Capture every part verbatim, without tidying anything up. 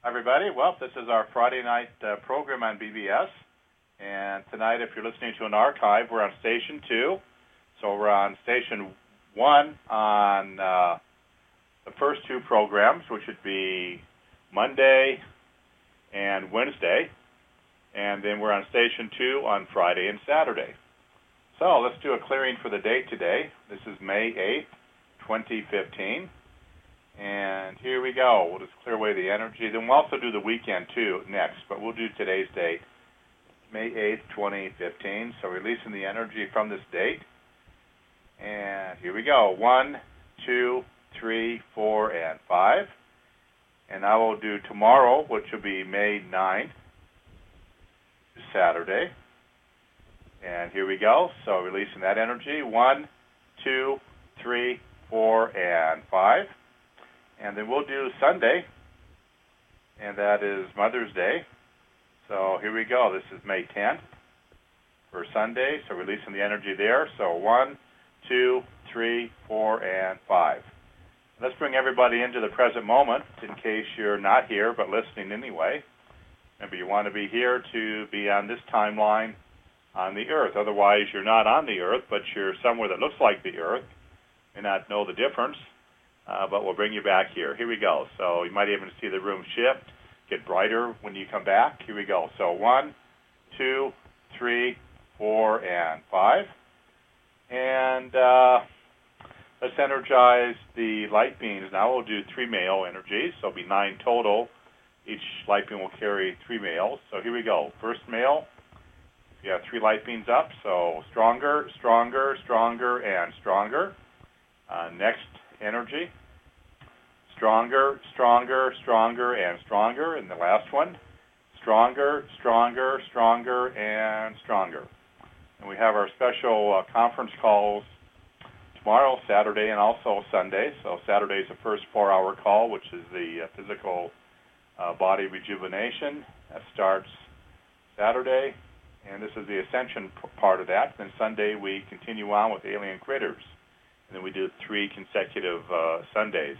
everybody. Well, this is our Friday night uh, program on B B S. And tonight, if you're listening to an archive, we're on Station two. So we're on Station one on uh, the first two programs, which would be Monday and Wednesday. And then we're on Station two on Friday and Saturday. So let's do a clearing for the date today. This is May eighth, twenty fifteen. And here we go. We'll just clear away the energy. Then we'll also do the weekend, too, next. But we'll do today's date, May eighth, twenty fifteen. So releasing the energy from this date. And here we go. One, two, three, four, and five. And I will do tomorrow, which will be May ninth, Saturday. And here we go. So releasing that energy. One, two, three, four, and five. And then we'll do Sunday, and that is Mother's Day. So here we go. This is May tenth for Sunday, so releasing the energy there. So one, two, three, four, and five. Let's bring everybody into the present moment in case you're not here but listening anyway. Maybe you want to be here to be on this timeline on the Earth. Otherwise, you're not on the Earth, but you're somewhere that looks like the Earth. You may not know the difference. Uh, but we'll bring you back here. Here we go. So you might even see the room shift, get brighter when you come back. Here we go. So one, two, three, four, and five. And uh, let's energize the light beams. Now we'll do three male energies, so it'll be nine total. Each light beam will carry three males. So here we go. First male, you have three light beams up, so stronger, stronger, stronger, and stronger. Uh, next energy, stronger, stronger, stronger, and stronger. And the last one, stronger, stronger, stronger, and stronger. And we have our special uh, conference calls tomorrow, Saturday, and also Sunday. So Saturday is the first four-hour call, which is the uh, physical uh, body rejuvenation. That starts Saturday, and this is the ascension p- part of that. Then Sunday we continue on with alien critters. And then we do three consecutive uh, Sundays.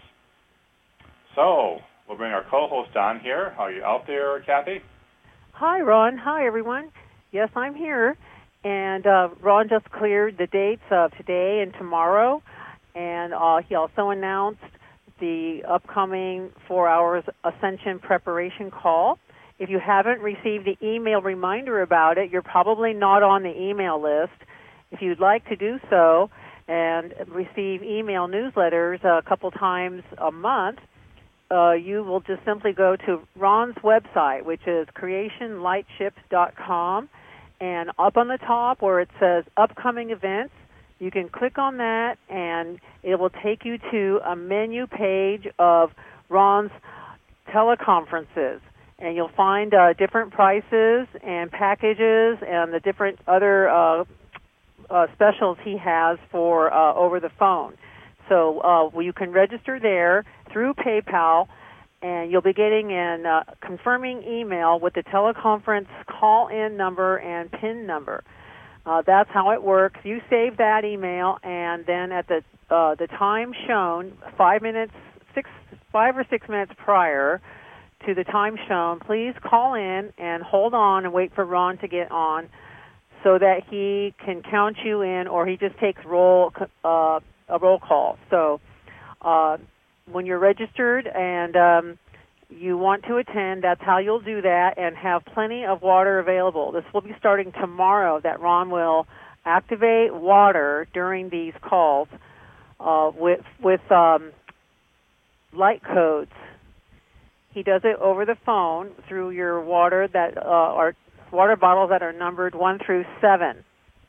So we'll bring our co-host on here. Are you out there, Kathy? Hi, Ron. Hi, everyone. Yes, I'm here. And uh, Ron just cleared the dates of today and tomorrow. And uh, he also announced the upcoming four hours Ascension preparation call. If you haven't received the email reminder about it, you're probably not on the email list. If you'd like to do so, and receive email newsletters a couple times a month, uh, you will just simply go to Ron's website, which is creation light ships dot com, and up on the top where it says upcoming events, you can click on that, and it will take you to a menu page of Ron's teleconferences. And you'll find uh, different prices and packages and the different other uh Uh, specials he has for uh, over the phone. So uh, well, you can register there through PayPal, and you'll be getting an uh, confirming email with the teleconference call-in number and PIN number. Uh, that's how it works. You save that email, and then at the uh, the time shown, five minutes, six, five or six minutes prior to the time shown, please call in and hold on and wait for Ron to get on, so that he can count you in, or he just takes roll uh, a roll call. So uh, when you're registered and um, you want to attend, that's how you'll do that, and have plenty of water available. This will be starting tomorrow, that Ron will activate water during these calls uh, with, with um, light codes. He does it over the phone through your water that uh, are water bottles that are numbered one through seven.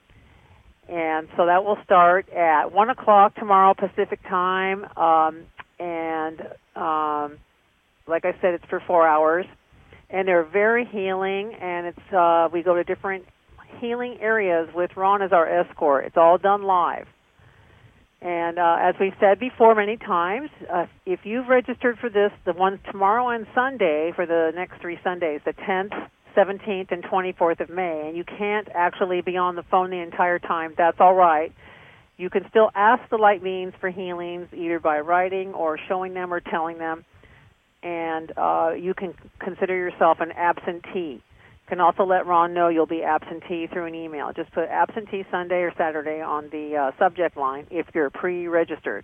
And so that will start at one o'clock tomorrow Pacific time. Um, and um, like I said, it's for four hours. And they're very healing. And it's uh, we go to different healing areas with Ron as our escort. It's all done live. And uh, as we've said before many times, uh, if you've registered for this, the ones tomorrow and Sunday, for the next three Sundays, the tenth, seventeenth, and twenty-fourth of May, and you can't actually be on the phone the entire time, that's all right. You can still ask the light beings for healings, either by writing or showing them or telling them. and uh, you can consider yourself an absentee. You can also let Ron know you'll be absentee through an email. Just put absentee Sunday or Saturday on the uh, subject line if you're pre-registered.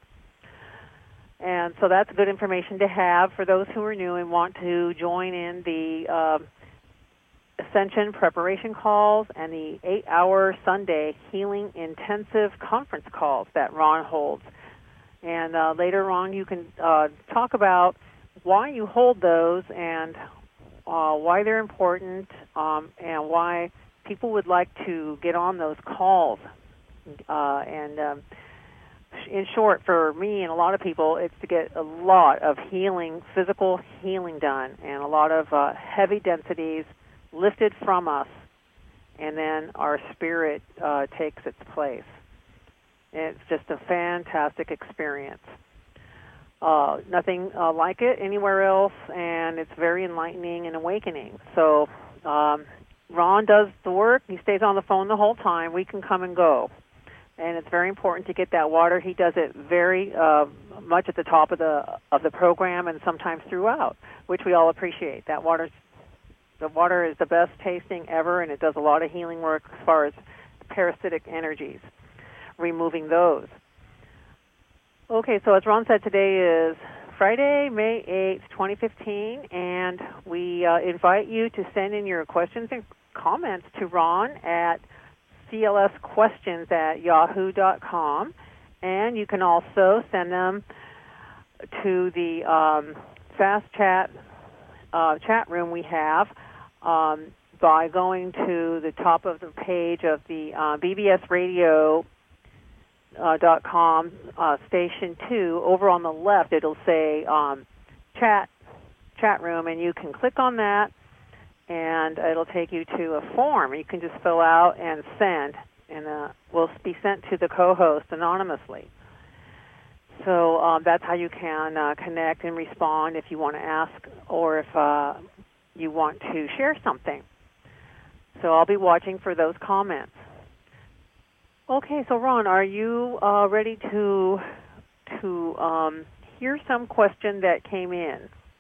And so that's good information to have for those who are new and want to join in the uh, Ascension preparation calls and the eight-hour Sunday healing intensive conference calls that Ron holds. And uh, later on you can uh, talk about why you hold those and uh, why they're important um, and why people would like to get on those calls. Uh, and um, in short, for me and a lot of people, it's to get a lot of healing, physical healing done, and a lot of uh, heavy densities lifted from us, and then our spirit uh, takes its place. It's just a fantastic experience. Uh, nothing uh, like it anywhere else, and it's very enlightening and awakening. So um, Ron does the work. He stays on the phone the whole time. We can come and go. And it's very important to get that water. He does it very uh, much at the top of the of the program and sometimes throughout, which we all appreciate. That water, the water is the best tasting ever, and it does a lot of healing work as far as parasitic energies, removing those. Okay, so as Ron said, today is Friday, May eighth, twenty fifteen, and we uh, invite you to send in your questions and comments to Ron at C L S questions at yahoo dot com, and you can also send them to the um, fast chat uh, chat room we have um, by going to the top of the page of the uh, B B S radio uh, dot com uh, station two. Over on the left, it'll say um, chat chat room, and you can click on that, and it'll take you to a form. You can just fill out and send, and uh, will be sent to the co-host anonymously. So um, that's how you can uh, connect and respond if you want to ask or if uh, you want to share something. So I'll be watching for those comments. Okay, so Ron, are you uh, ready to to um, hear some question that came in?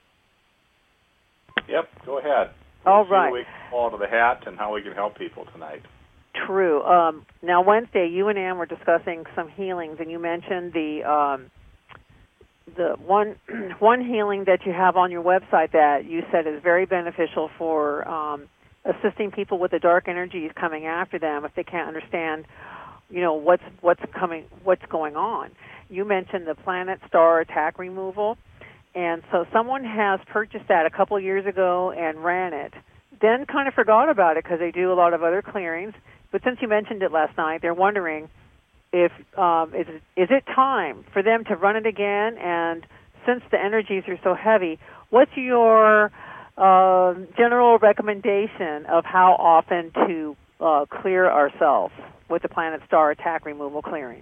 Yep, go ahead. We'll All see right. what we can fall to the hat and how we can help people tonight. True. Um, now, Wednesday, you and Ann were discussing some healings, and you mentioned the um, the one one healing that you have on your website that you said is very beneficial for um, assisting people with the dark energies coming after them if they can't understand, you know, what's what's coming, what's going on. You mentioned the planet star attack removal. And so someone has purchased that a couple of years ago and ran it, then kind of forgot about it because they do a lot of other clearings. But since you mentioned it last night, they're wondering if um, is, is it time for them to run it again? And since the energies are so heavy, what's your uh, general recommendation of how often to uh, clear ourselves with the planet star attack removal clearing?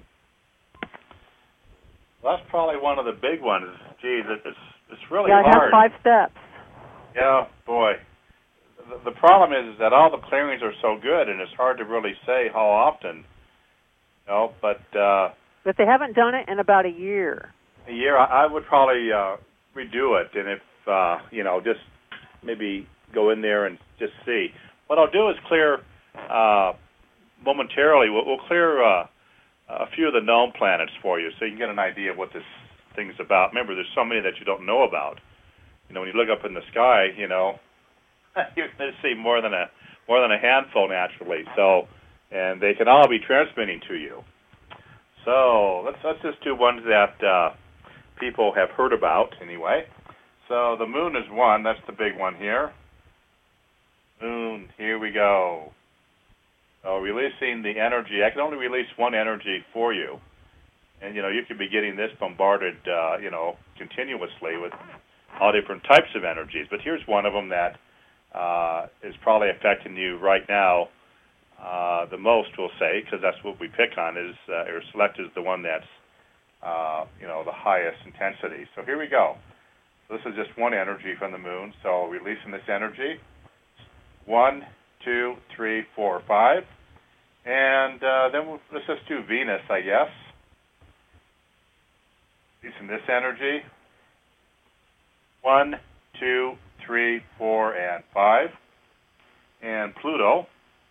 Well, that's probably one of the big ones. Geez, it's it's really yeah, hard. Yeah, it has five steps. Yeah, boy. The, the problem is, is that all the clearings are so good, and it's hard to really say how often. You know, but uh, but they haven't done it in about a year. A year, I, I would probably uh, redo it, and if uh, you know, just maybe go in there and just see. What I'll do is clear uh, momentarily. We'll, we'll clear. Uh, a few of the known planets for you so you can get an idea of what this thing's about. Remember, there's so many that you don't know about. You know, when you look up in the sky, you know, you're going to see more than a more than a handful naturally. So, and they can all be transmitting to you. So let's let's just do ones that uh, people have heard about anyway. So the moon is one. That's the big one here. Moon. Here we go. So releasing the energy. I can only release one energy for you. And, you know, you could be getting this bombarded, uh, you know, continuously with all different types of energies. But here's one of them that uh, is probably affecting you right now uh, the most, we'll say, because that's what we pick on, is uh, or select is the one that's, uh, you know, the highest intensity. So here we go. So this is just one energy from the moon. So releasing this energy. One, two, three, four, five. And uh, then we'll, let's just do Venus, I guess. Using this energy. one, two, three, four, and five. And Pluto.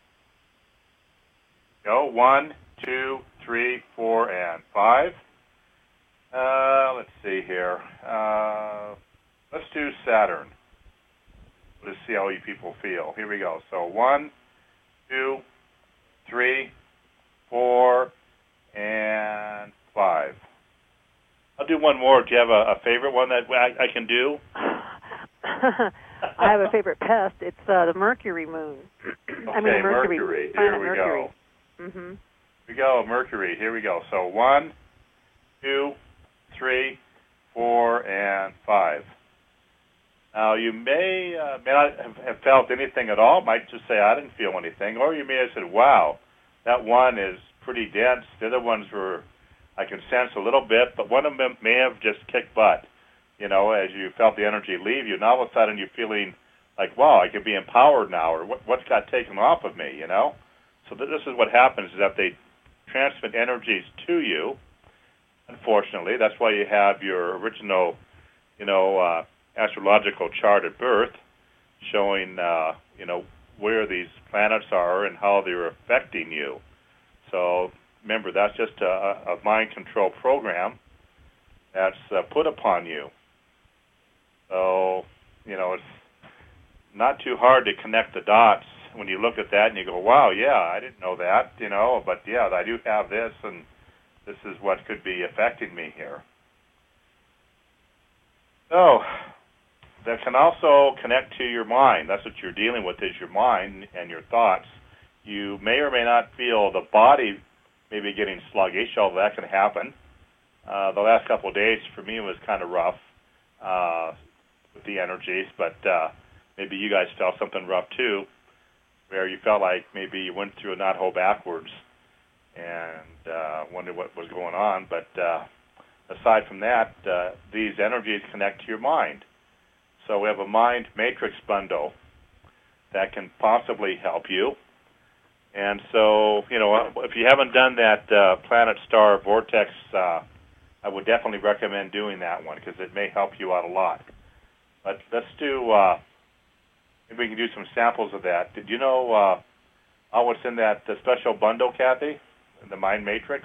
Go one, two, three, four, and five. Uh, let's see here. Uh, let's do Saturn. Let's see how you people feel. Here we go. So one, two, three, four, and five. I'll do one more. Do you have a, a favorite one that I, I can do? I have a favorite pest. It's uh, the Mercury moon. Okay, I mean, Mercury. Mercury. Here we Mercury. go. Mm-hmm. Here we go, Mercury. Here we go. So one, two, three, four, and five. Now, you may, uh, may not have, have felt anything at all. Might just say, I didn't feel anything. Or you may have said, wow, that one is pretty dense. The other ones were, I can sense a little bit, but one of them may have just kicked butt. You know, as you felt the energy leave you, now all of a sudden you're feeling like, wow, I could be empowered now, or what, what's got taken off of me, you know? So th- this is what happens, is that they transmit energies to you, unfortunately. That's why you have your original, you know, uh, astrological chart at birth showing, uh, you know, where these planets are and how they're affecting you. So remember, that's just a, a mind control program that's uh, put upon you. So, you know, it's not too hard to connect the dots when you look at that and you go, wow, yeah, I didn't know that, you know, but yeah, I do have this, and this is what could be affecting me here. So, that can also connect to your mind. That's what you're dealing with, is your mind and your thoughts. You may or may not feel the body maybe getting sluggish, although that can happen. Uh, the last couple of days for me was kind of rough uh, with the energies, but uh, maybe you guys felt something rough too, where you felt like maybe you went through a knothole backwards and uh, wondered what was going on. But uh, aside from that, uh, these energies connect to your mind. So we have a mind matrix bundle that can possibly help you. And so, you know, if you haven't done that uh, Planet Star Vortex, uh, I would definitely recommend doing that one because it may help you out a lot. But let's do, uh, maybe we can do some samples of that. Did you know uh, oh, what's in that the special bundle, Kathy, the Mind Matrix?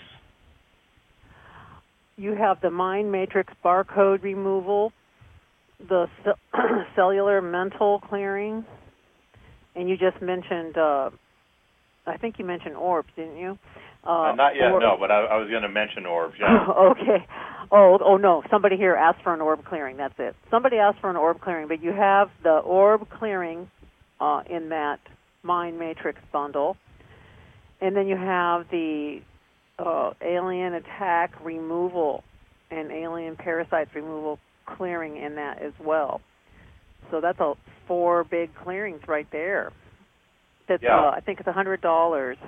You have the Mind Matrix barcode removal, the ce- cellular mental clearing, and you just mentioned, uh, I think you mentioned orbs, didn't you? Uh, Uh, not yet, or- no, but I, I was going to mention orbs, yeah. Okay. Oh, oh no, somebody here asked for an orb clearing, that's it. Somebody asked for an orb clearing, but you have the orb clearing uh, in that Mind Matrix bundle. And then you have the uh, alien attack removal and alien parasites removal clearing in that as well. So that's a four big clearings right there. That's, Yeah. uh, I think it's one hundred dollars.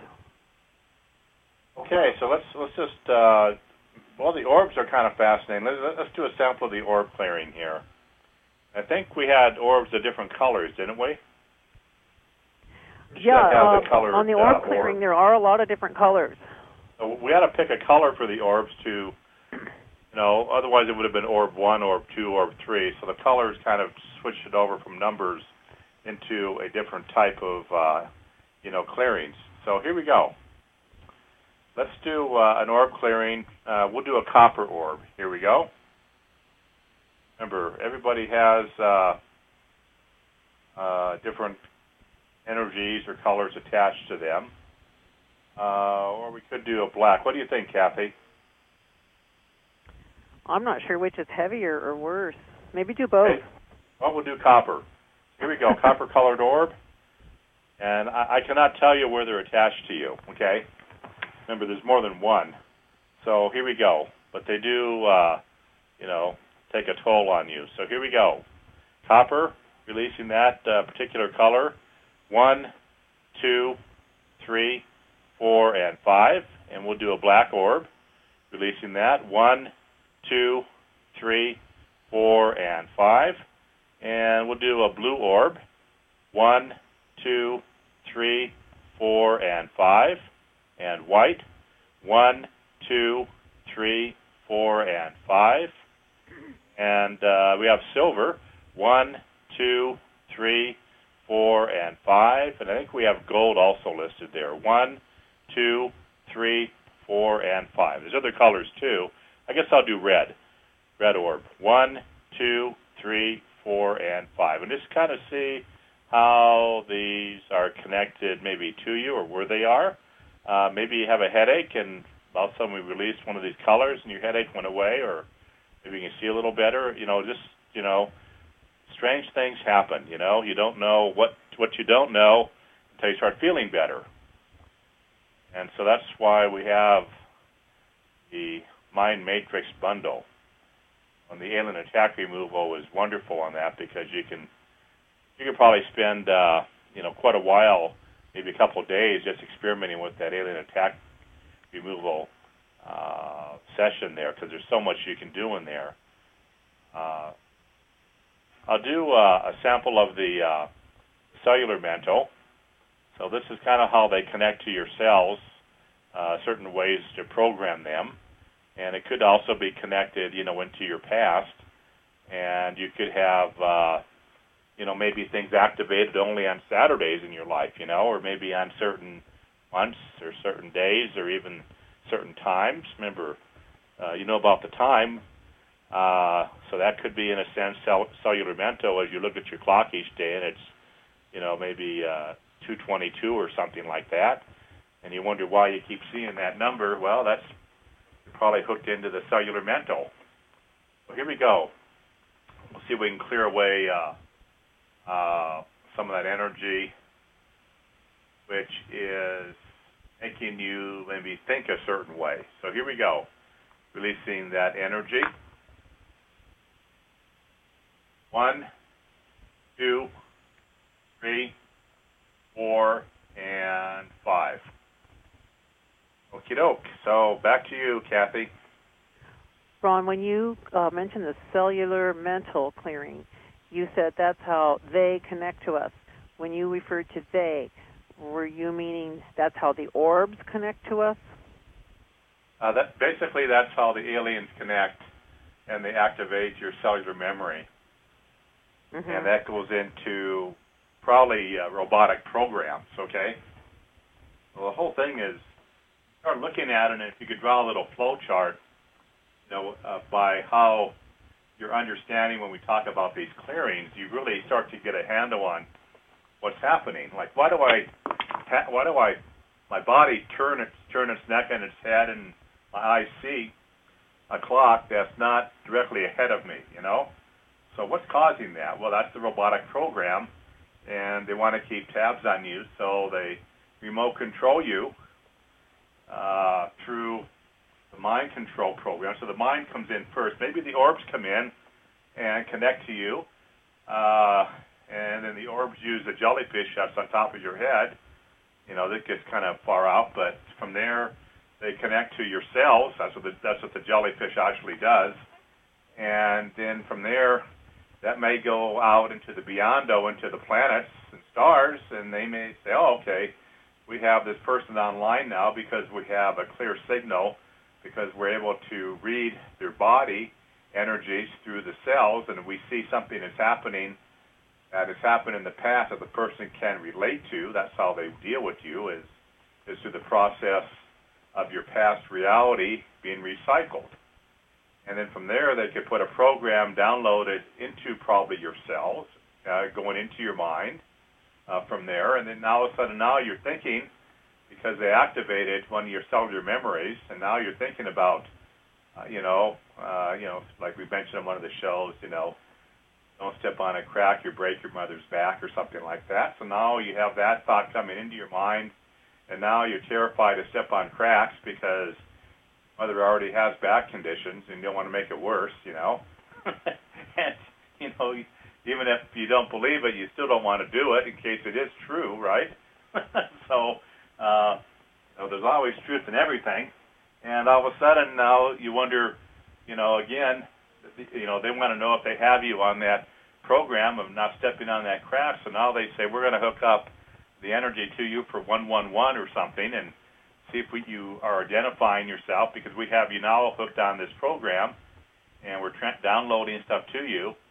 Okay, so let's let's just, uh, well, the orbs are kind of fascinating. Let's, let's do a sample of the orb clearing here. I think we had orbs of different colors, didn't we? We should Yeah, have the uh, colored, on the orb uh, clearing orb. there are a lot of different colors. So we had to pick a color for the orbs to, you know, otherwise it would have been orb one, orb two, orb three. So the colors kind of switched it over from numbers into a different type of, uh, you know, clearings. So here we go. Let's do uh, an orb clearing. Uh, we'll do a copper orb. Here we go. Remember, everybody has uh, uh, different energies or colors attached to them. Uh, or we could do a black. What do you think, Kathy? I'm not sure which is heavier or worse. Maybe do both. Okay. Well, we'll do copper. Here we go, copper-colored orb. And I, I cannot tell you where they're attached to you, okay? Remember, there's more than one. So here we go. But they do, uh, you know, take a toll on you. So here we go. Copper, releasing that uh, particular color. One, two, three, four, and five. And we'll do a black orb, releasing that. One, two, three, four, and five. And we'll do a blue orb. One, two, three, four, and five. And white. One, two, three, four, and five. And uh, we have silver, one, two, three, four, and five. And I think we have gold also listed there. One, two, three, four, and five. There's other colors too. I guess I'll do red. Red orb. One, two, three, four, and five. And just kind of see how these are connected maybe to you or where they are. Uh, maybe you have a headache and all of a sudden we released one of these colors and your headache went away, or maybe you can see a little better. You know, just, you know, strange things happen, you know. You don't know what, what you don't know until you start feeling better. And so that's why we have the Mind Matrix bundle. And the alien attack removal is wonderful on that because you can you can probably spend uh, you know quite a while, maybe a couple of days, just experimenting with that alien attack removal uh, session there because there's so much you can do in there. Uh, I'll do uh, a sample of the uh, cellular mental. So this is kind of how they connect to your cells, uh, certain ways to program them. And it could also be connected, you know, into your past. And you could have, uh, you know, maybe things activated only on Saturdays in your life, you know, or maybe on certain months or certain days or even certain times. Remember, uh, you know about the time. Uh, so that could be, in a sense, cell- cellular mental as you look at your clock each day and it's, you know, maybe uh, two twenty-two or something like that. And you wonder why you keep seeing that number. Well, that's probably hooked into the cellular mental. So here we go. We'll see if we can clear away uh, uh, some of that energy, which is making you maybe think a certain way. So here we go. Releasing that energy. One, two, three, four, and five. Okie doke. So back to you, Kathy. Ron, when you uh, mentioned the cellular mental clearing, you said that's how they connect to us. When you referred to they, were you meaning that's how the orbs connect to us? Uh, that basically that's how the aliens connect, and they activate your cellular memory, mm-hmm. and that goes into probably uh, robotic programs. Okay. Well, the whole thing is. Start looking at it, and if you could draw a little flow chart, you know, uh, by how you're understanding when we talk about these clearings, you really start to get a handle on what's happening. Like, why do I, why do I, my body turn its turn its neck and its head, and my eyes see a clock that's not directly ahead of me, you know? So what's causing that? Well, that's the robotic program, and they want to keep tabs on you, so they remote control you. Uh, through the mind control program. So the mind comes in first. Maybe the orbs come in and connect to you, uh, and then the orbs use the jellyfish that's on top of your head. You know, that gets kind of far out, but from there they connect to your cells. That's what the, that's what the jellyfish actually does. And then from there, that may go out into the beyond, into the planets and stars, and they may say, oh, okay, we have this person online now because we have a clear signal, because we're able to read their body energies through the cells, and we see something is happening that has happened in the past that the person can relate to. That's how they deal with you, is, is through the process of your past reality being recycled. And then from there, they could put a program downloaded into probably your cells, uh, going into your mind. Uh, from there, and then all of a sudden now you're thinking, because they activated one of your cellular memories, and now you're thinking about, uh, you know, uh, you know, like we mentioned on one of the shows, you know, don't step on a crack, you break your mother's back or something like that. So now you have that thought coming into your mind, and now you're terrified to step on cracks because mother already has back conditions, and you don't want to make it worse, you know. And, you know, even if you don't believe it, you still don't want to do it in case it is true, right? So, uh, you know, there's always truth in everything. And all of a sudden now you wonder, you know, again, you know, they want to know if they have you on that program of not stepping on that crack. So now they say, we're going to hook up the energy to you for one one one or something and see if we, you are identifying yourself, because we have you now hooked on this program and we're tra- downloading stuff to you.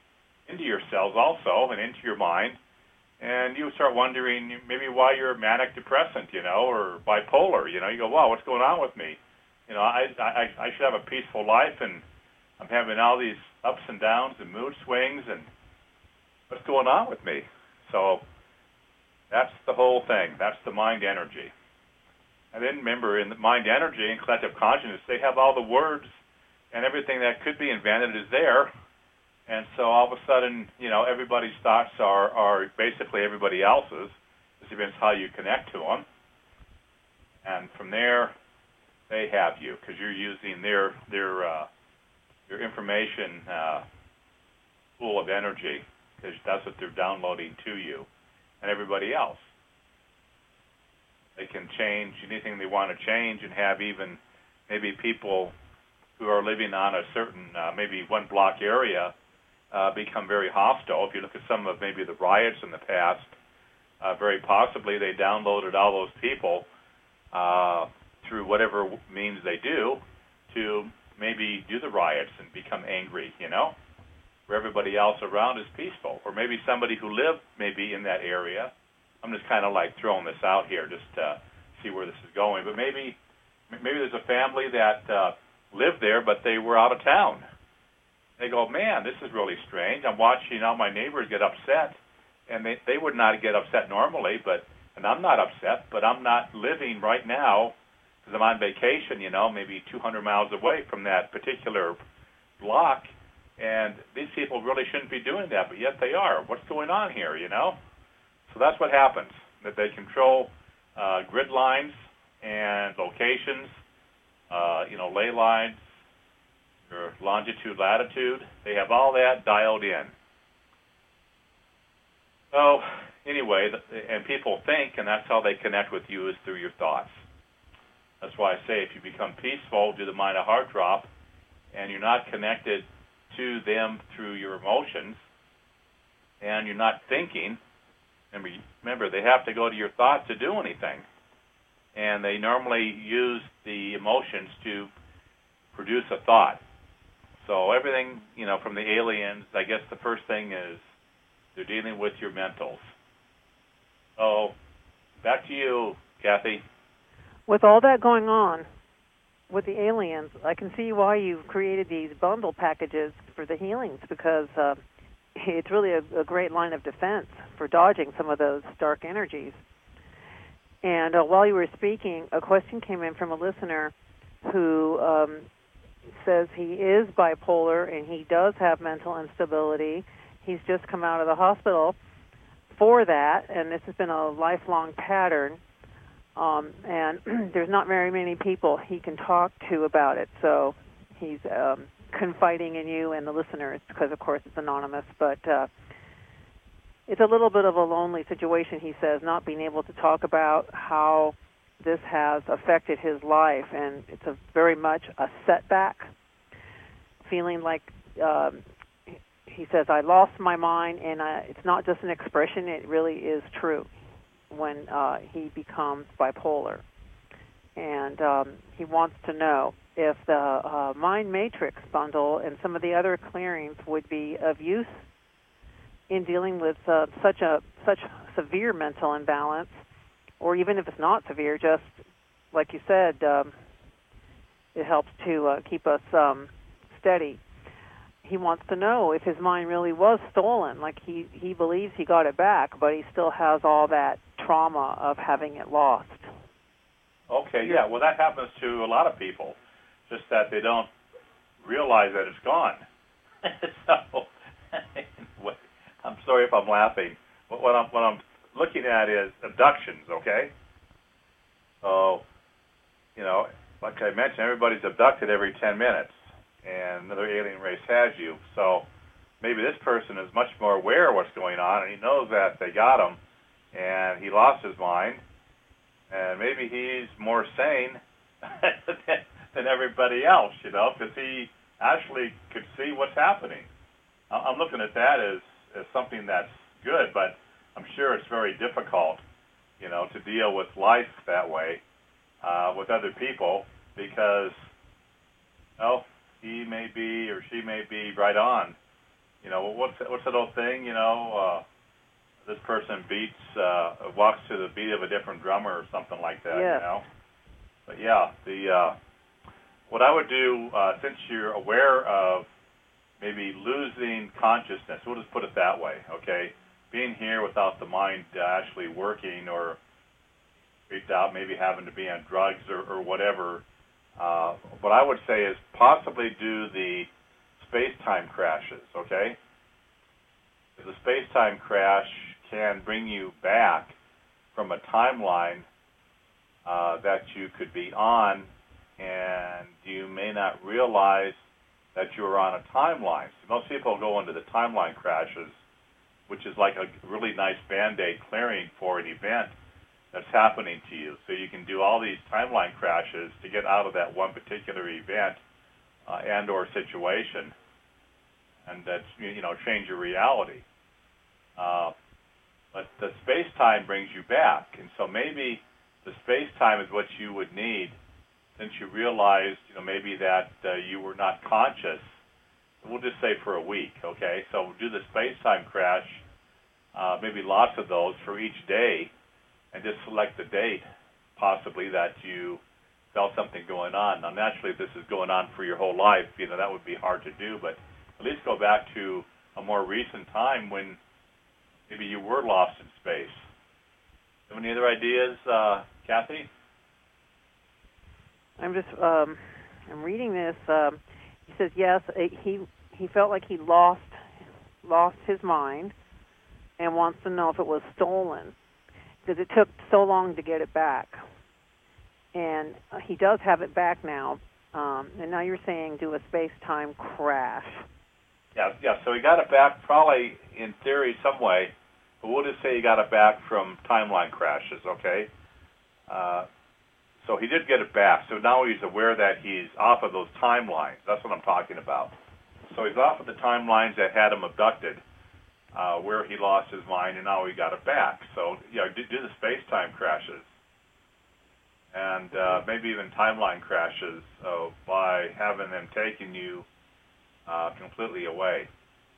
into your cells also and into your mind, and you start wondering maybe why you're manic depressant, you know, or bipolar. You know, you go, wow, what's going on with me? You know, I I, I should have a peaceful life, and I'm having all these ups and downs and mood swings, and what's going on with me? So that's the whole thing. That's the mind energy. And then remember, in the mind energy and collective consciousness, they have all the words and everything that could be invented is there. And so all of a sudden, you know, everybody's thoughts are, are basically everybody else's. It depends how you connect to them. And from there, they have you because you're using their their uh, their information uh, pool of energy, because that's what they're downloading to you and everybody else. They can change anything they want to change and have even maybe people who are living on a certain, uh, maybe one block area, uh, become very hostile. If you look at some of maybe the riots in the past, uh, very possibly they downloaded all those people uh, through whatever means they do to maybe do the riots and become angry, you know, where everybody else around is peaceful. Or maybe somebody who lived maybe in that area. I'm just kind of like throwing this out here just to see where this is going. But maybe maybe there's a family that uh, lived there, but they were out of town. They go, man, this is really strange. I'm watching all my neighbors get upset, and they, they would not get upset normally, but and I'm not upset, but I'm not living right now because I'm on vacation, you know, maybe two hundred miles away from that particular block, and these people really shouldn't be doing that, but yet they are. What's going on here, you know? So that's what happens, that they control uh, grid lines and locations, uh, you know, ley lines, your longitude, latitude. They have all that dialed in. So anyway, and people think, and that's how they connect with you, is through your thoughts. That's why I say if you become peaceful, do the mind a heart drop, and you're not connected to them through your emotions, and you're not thinking. Remember, remember, they have to go to your thoughts to do anything. And they normally use the emotions to produce a thought. So everything, you know, from the aliens, I guess the first thing is they're dealing with your mentals. So back to you, Kathy. With all that going on with the aliens, I can see why you've created these bundle packages for the healings, because uh, it's really a, a great line of defense for dodging some of those dark energies. And uh, while you were speaking, a question came in from a listener who um, says he is bipolar and he does have mental instability. He's just come out of the hospital for that, and this has been a lifelong pattern. Um, and there's not very many people he can talk to about it, so he's um, confiding in you and the listeners because, of course, it's anonymous. But uh, it's a little bit of a lonely situation, he says, not being able to talk about how this has affected his life, and it's a very much a setback, feeling like um, he says, I lost my mind, and uh, it's not just an expression, it really is true when uh, he becomes bipolar. And um, he wants to know if the uh, Mind Matrix bundle and some of the other clearings would be of use in dealing with uh, such a such severe mental imbalance, or even if it's not severe, just like you said, um, it helps to uh, keep us um, steady. He wants to know if his mind really was stolen. Like he, he believes he got it back, but he still has all that trauma of having it lost. Okay, yeah. Well, that happens to a lot of people, just that they don't realize that it's gone. So, I'm sorry if I'm laughing. But what I'm, what I'm looking at is abductions, okay? So, you know, like I mentioned, everybody's abducted every ten minutes. And another alien race has you. So maybe this person is much more aware of what's going on, and he knows that they got him, and he lost his mind, and maybe he's more sane than, than everybody else, you know, because he actually could see what's happening. I'm looking at that as, as something that's good, but I'm sure it's very difficult, you know, to deal with life that way uh, with other people because, well, he may be or she may be right on you know, what's what's that old thing? You know, uh, this person beats uh, walks to the beat of a different drummer or something like that. Yes. You know, but yeah, the uh, what I would do uh, since you're aware of maybe losing consciousness, we'll just put it that way, okay? Being here without the mind uh, actually working or freaked out, maybe having to be on drugs or, or whatever. Uh, what I would say is possibly do the space-time crashes, okay? The space-time crash can bring you back from a timeline uh, that you could be on, and you may not realize that you're on a timeline. So most people go into the timeline crashes, which is like a really nice Band-Aid clearing for an event that's happening to you. So you can do all these timeline crashes to get out of that one particular event uh, and or situation, and that's, you know, change your reality. Uh, but the space-time brings you back, and so maybe the space-time is what you would need since you realized, you know, maybe that uh, you were not conscious. We'll just say for a week, okay? So do the space-time crash, uh, maybe lots of those for each day, and just select the date, possibly, that you felt something going on. Now, naturally, if this is going on for your whole life, you know, that would be hard to do, but at least go back to a more recent time when maybe you were lost in space. Have any other ideas, uh, Kathy? I'm just um, I'm reading this. Um, he says yes, he he felt like he lost lost his mind, and wants to know if it was stolen because it took so long to get it back. And he does have it back now. Um, and now you're saying do a space-time crash. Yeah, yeah. So he got it back probably in theory some way, but we'll just say he got it back from timeline crashes. Okay. Uh, So he did get it back. So now he's aware that he's off of those timelines. That's what I'm talking about. So he's off of the timelines that had him abducted, uh, where he lost his mind, and now he got it back. So, yeah, do, do the space-time crashes, and uh, maybe even timeline crashes uh, by having them taking you uh, completely away.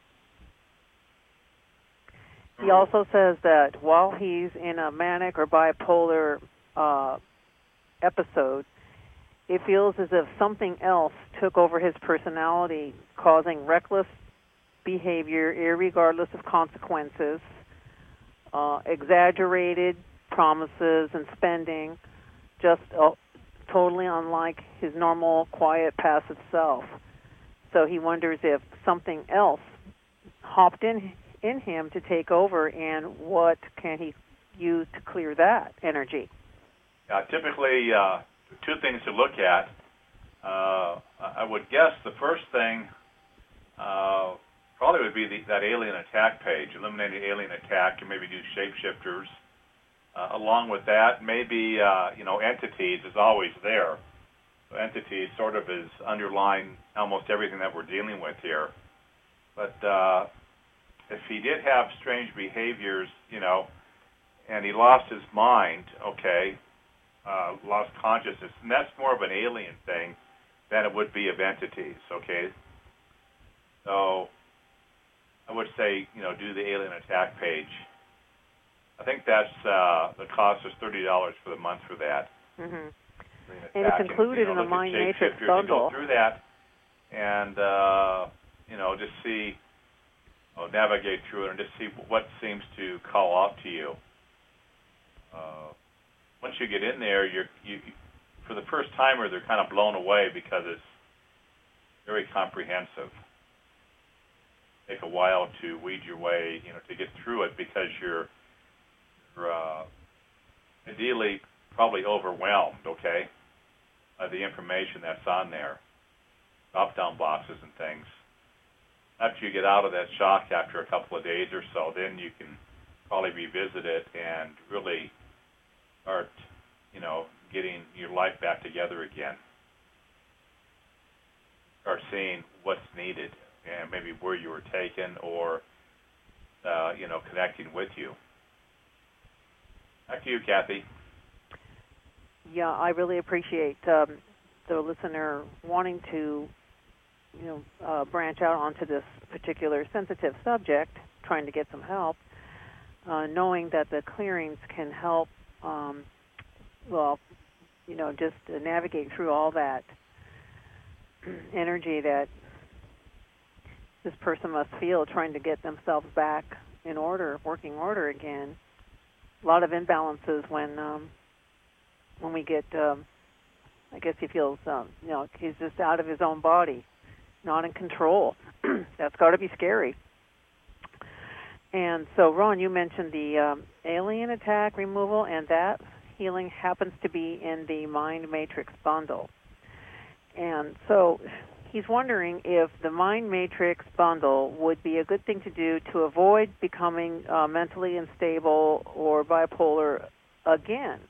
He also says that while he's in a manic or bipolar uh, episode, it feels as if something else took over his personality, causing reckless behavior irregardless of consequences, uh, exaggerated promises and spending, just uh, totally unlike his normal, quiet, passive self. So he wonders if something else hopped in in him to take over, and what can he use to clear that energy? Uh, typically, uh, two things to look at. Uh, I would guess the first thing uh, probably would be the, that alien attack page, eliminating alien attack, and maybe do shapeshifters. Uh, along with that, maybe, uh, you know, entities is always there. So entities sort of is underlying almost everything that we're dealing with here. But uh, if he did have strange behaviors, you know, and he lost his mind, okay, Uh, lost consciousness, and that's more of an alien thing than it would be of entities, okay? So I would say, you know, do the alien attack page. I think that's, uh, the cost is thirty dollars for the month for that. Mm-hmm. And it's included and, you know, in the Mind Matrix bundle. bundle. Go through that and, uh, you know, just see, oh, navigate through it and just see what seems to call out to you. Uh, Once you get in there, you're, you, for the first timer, they're kind of blown away because it's very comprehensive. Take a while to weed your way, you know, to get through it because you're, you're uh, ideally probably overwhelmed, okay, by the information that's on there, drop-down boxes and things. After you get out of that shock after a couple of days or so, then you can probably revisit it and really start, you know, getting your life back together again. Start seeing what's needed and maybe where you were taken or, uh, you know, connecting with you. Back to you, Kathy. Yeah, I really appreciate um, the listener wanting to you know, uh, branch out onto this particular sensitive subject, trying to get some help, uh, knowing that the clearings can help, um, well, you know, just uh, navigate through all that energy that this person must feel trying to get themselves back in order, working order again. A lot of imbalances when um, when we get, um, I guess he feels, um, you know, he's just out of his own body, not in control. That's got to be scary. And so, Ron, you mentioned the um, alien attack removal, and that healing happens to be in the Mind Matrix bundle. And so he's wondering if the Mind Matrix bundle would be a good thing to do to avoid becoming uh, mentally unstable or bipolar again.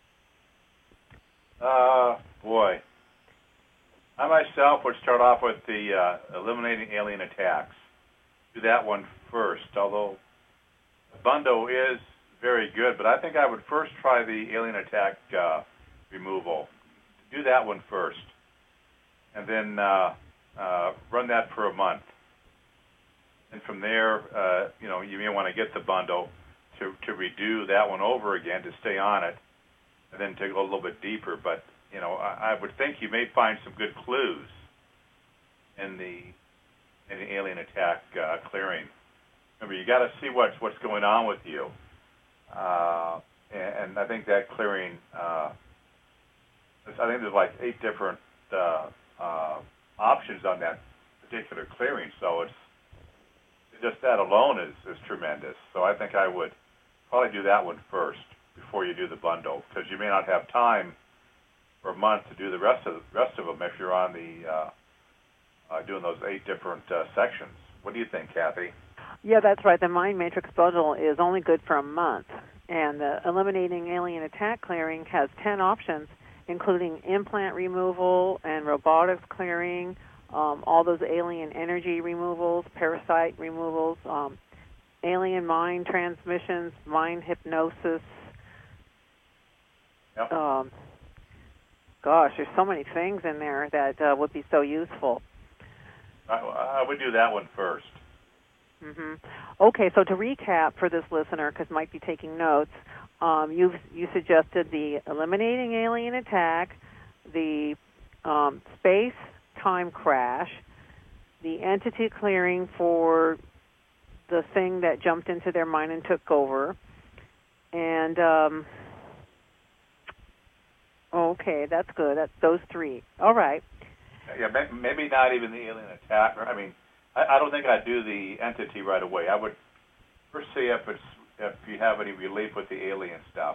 Uh, boy. I myself would start off with the uh, eliminating alien attacks. Do that one first, although the bundle is very good, but I think I would first try the alien attack uh, removal. Do that one first, and then uh, uh, run that for a month. And from there, uh, you know, you may want to get the bundle to, to redo that one over again to stay on it, and then to go a little bit deeper. But, you know, I, I would think you may find some good clues in the in the alien attack uh, clearing. Remember, you got to see what's what's going on with you, uh, and, and I think that clearing. Uh, I think there's like eight different uh, uh, options on that particular clearing, so it's just that alone is, is tremendous. So I think I would probably do that one first before you do the bundle, because you may not have time for a month to do the rest of the rest of them if you're on the uh, uh, doing those eight different uh, sections. What do you think, Kathy? Yeah, that's right. The Mind Matrix bundle is only good for a month, and the Eliminating Alien Attack clearing has ten options, including implant removal and robotics clearing, um, all those alien energy removals, parasite removals, um, alien mind transmissions, mind hypnosis. Yep. Um, gosh, there's so many things in there that uh, would be so useful. I, I would do that one first. Mm-hmm. Okay, so to recap for this listener, because Mike be taking notes, um, you you suggested the Eliminating Alien Attack, the um, space-time crash, the entity clearing for the thing that jumped into their mind and took over, and um, okay, that's good. That's those three. All right. Yeah, maybe not even the alien attack. I mean, I, I don't think I'd do the entity right away. I would first see if it's if you have any relief with the alien stuff.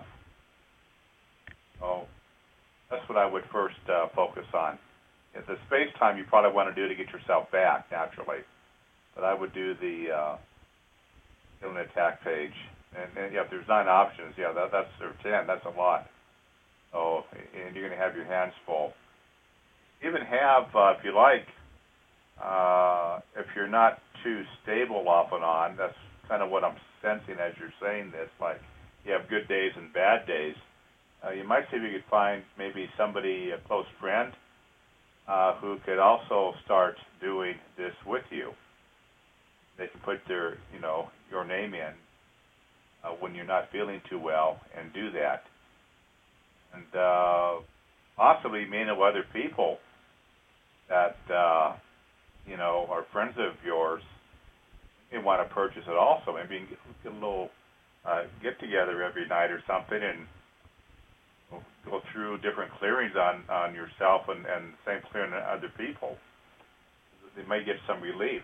So that's what I would first uh, focus on. If the space-time you probably want to do to get yourself back, naturally. But I would do the uh, alien attack page. And, and yeah, if there's nine options, yeah, that, that's or ten. That's a lot. So, and you're going to have your hands full. Even have, uh, if you like, uh, if you're not too stable off and on, that's kind of what I'm sensing as you're saying this, like you have good days and bad days, uh, you might see if you could find maybe somebody, a close friend, uh, who could also start doing this with you. They can put their, you know, your name in uh, when you're not feeling too well and do that. And uh, possibly you may know other people that, uh, you know, are friends of yours. You want to purchase it also. Maybe you can get, get a little uh, get-together every night or something and go through different clearings on, on yourself and, and the same clearing on other people. They may get some relief.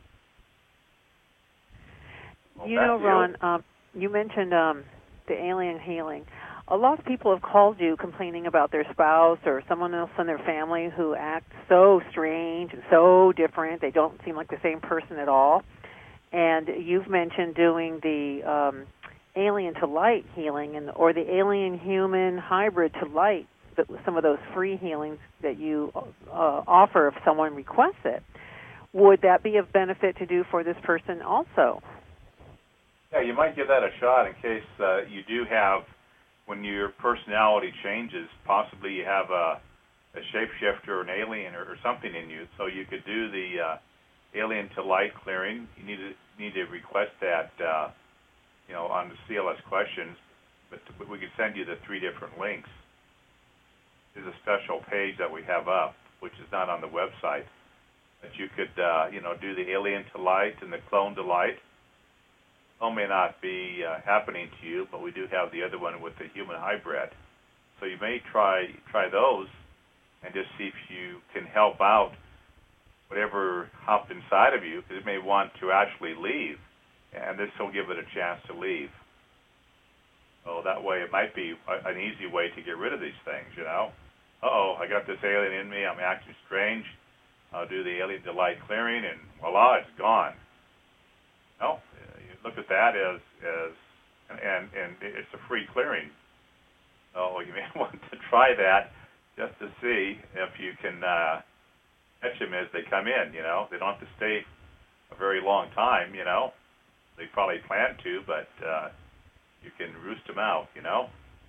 Well, you know, Ron, um, you mentioned um, the alien healing. A lot of people have called you complaining about their spouse or someone else in their family who acts so strange and so different. They don't seem like the same person at all. And you've mentioned doing the um, alien to light healing and or the alien human hybrid to light, some of those free healings that you uh, offer if someone requests it. Would that be of benefit to do for this person also? Yeah, you might give that a shot in case uh, you do have, when your personality changes, possibly you have a, a shapeshifter or an alien or, or something in you. So you could do the uh, alien to light clearing. You need to need to request that, uh, you know, on the C L S questions. But we could send you the three different links. There's a special page that we have up, which is not on the website. That you could, uh, you know, do the alien to light and the clone to light. Clone may not be uh, happening to you, but we do have the other one with the human hybrid. So you may try try those and just see if you can help out whatever hopped inside of you, because it may want to actually leave, and this will give it a chance to leave. So that way it might be a, an easy way to get rid of these things, you know. Uh-oh, I got this alien in me, I'm acting strange. I'll do the alien to light clearing, and voila, it's gone. No, you look at that as, as and, and it's a free clearing. So you may want to try that just to see if you can uh, catch them as they come in, you know. They don't have to stay a very long time, you know. They probably plan to, but uh, you can roost them out, you know.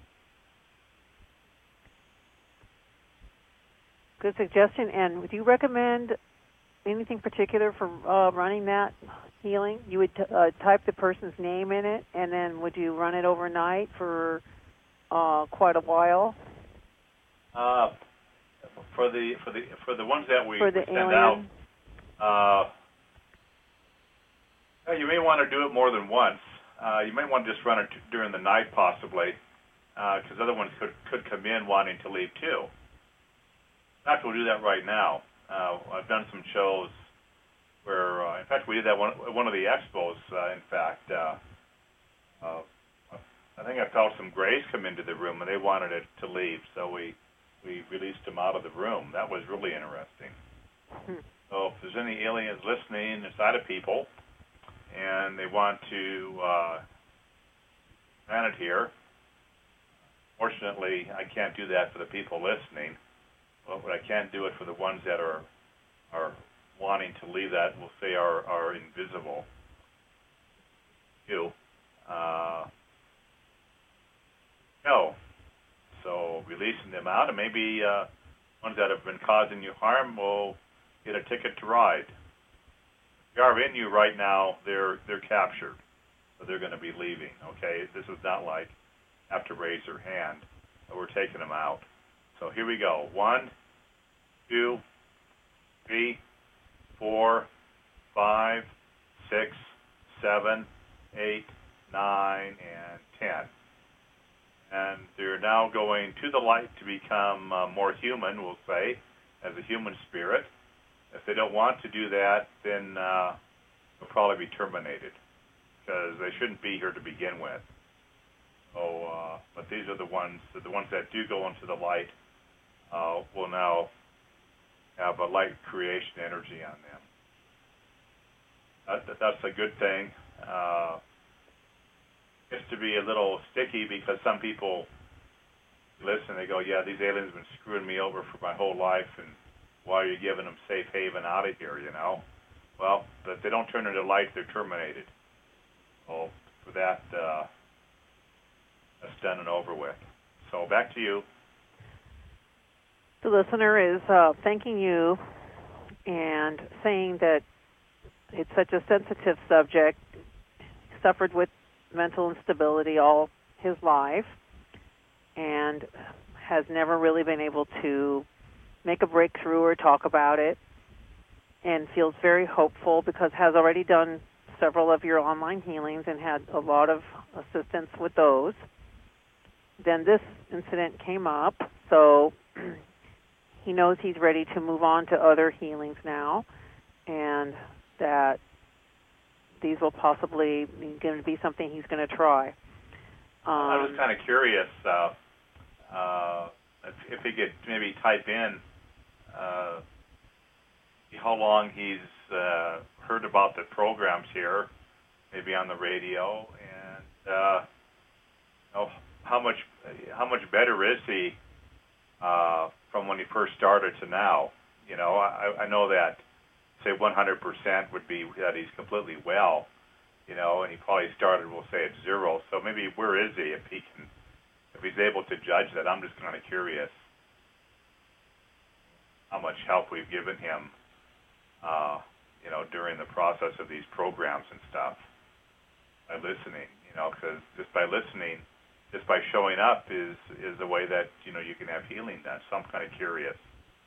Good suggestion. And would you recommend anything particular for uh, running that healing? You would t- uh, type the person's name in it, and then would you run it overnight for uh, quite a while? Uh, for the for the for the ones that we, for the we send alien? out, uh, you may want to do it more than once. Uh, you may want to just run it during the night, possibly, because uh, other ones could could come in wanting to leave too. In fact, we'll do that right now. Uh, I've done some shows where, uh, in fact, we did that one one of the expos. Uh, in fact, uh, uh, I think I felt some grays come into the room, and they wanted it to leave, so we we released them out of the room. That was really interesting. Hmm. So if there's any aliens listening inside of people, and they want to uh, planet here, fortunately, I can't do that for the people listening. Well, but I can do it for the ones that are are wanting to leave that, we'll say, are, are invisible. You. Uh, no. So releasing them out, and maybe uh, ones that have been causing you harm will get a ticket to ride. If they are in you right now, they're they're captured. So they're going to be leaving, okay? This is not like have to raise their hand. But we're taking them out. So here we go. One, two, three, four, five, six, seven, eight, nine, and ten. And they're now going to the light to become uh, more human, we'll say, as a human spirit. If they don't want to do that, then uh, they'll probably be terminated, because they shouldn't be here to begin with. So, uh, but these are the ones, the ones that do go into the light uh, will now have a light creation energy on them. That, that's a good thing. Uh, gets to be a little sticky because some people listen, they go, yeah, these aliens have been screwing me over for my whole life, and why are you giving them safe haven out of here, you know? Well, if they don't turn into light, they're terminated. So for that, uh, that's done and over with. So back to you. The listener is uh, thanking you and saying that it's such a sensitive subject. He suffered with mental instability all his life and has never really been able to make a breakthrough or talk about it, and feels very hopeful because has already done several of your online healings and had a lot of assistance with those. Then this incident came up, so he knows he's ready to move on to other healings now, and that these will possibly be going to be something he's going to try. Um, I was kind of curious uh, uh, if, if he could maybe type in uh, how long he's uh, heard about the programs here, maybe on the radio, and uh, you know, how much how much better is he uh, from when he first started to now? You know, I, I know that say one hundred percent would be that he's completely well, you know, and he probably started, we'll say, at zero. So maybe where is he if he can, if he's able to judge that? I'm just kind of curious. how much help we've given him, uh, you know, during the process of these programs and stuff by listening, you know, because just by listening, just by showing up is, is a way that, you know, you can have healing done. So I'm kind of curious.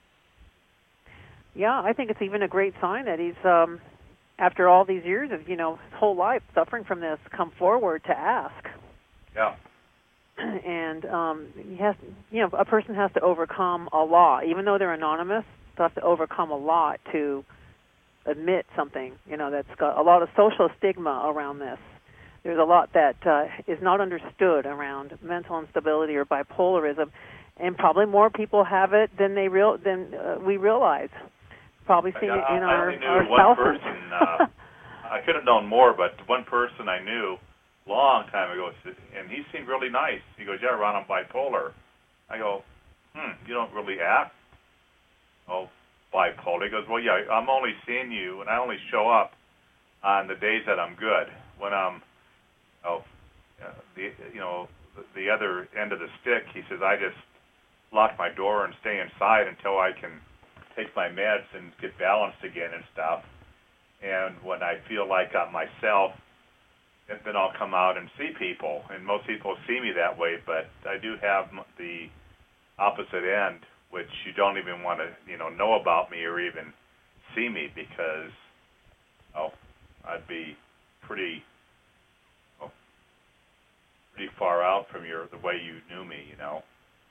Yeah, I think it's even a great sign that he's, um, after all these years of, you know, his whole life suffering from this, come forward to ask. Yeah. And um, he has, you know, a person has to overcome a lot, even though they're anonymous. They have to overcome a lot to admit something, you know, that's got a lot of social stigma around this. There's a lot that uh, is not understood around mental instability or bipolarism, and probably more people have it than they real than uh, we realize. Probably see yeah, it in I, our I only knew our one spouses. person. Uh, I could have known more, but one person I knew long time ago, and he seemed really nice. He goes, "Yeah, Ron, I'm bipolar." I go, "Hmm, you don't really act oh bipolar." He goes, "Well, yeah, I'm only seeing you, and I only show up on the days that I'm good. When I'm, oh, uh, the you know, the, the other end of the stick," he says, "I just lock my door and stay inside until I can take my meds and get balanced again and stuff. And when I feel like I'm myself, then I'll come out and see people." And most people see me that way, but I do have the opposite end, which you don't even want to, you know, know about me or even see me because, oh, I'd be pretty, oh, pretty far out from your the way you knew me, you know.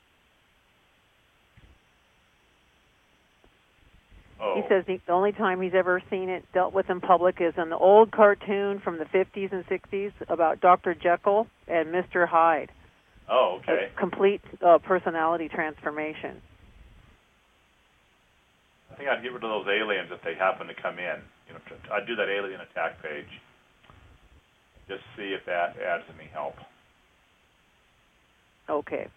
Oh. He says the only time he's ever seen it dealt with in public is in the old cartoon from the fifties and sixties about Doctor Jekyll and Mister Hyde. Oh, okay. A complete uh, personality transformation. I think I'd get rid of those aliens if they happen to come in. You know, I'd do that alien attack page. Just see if that adds any help. Okay.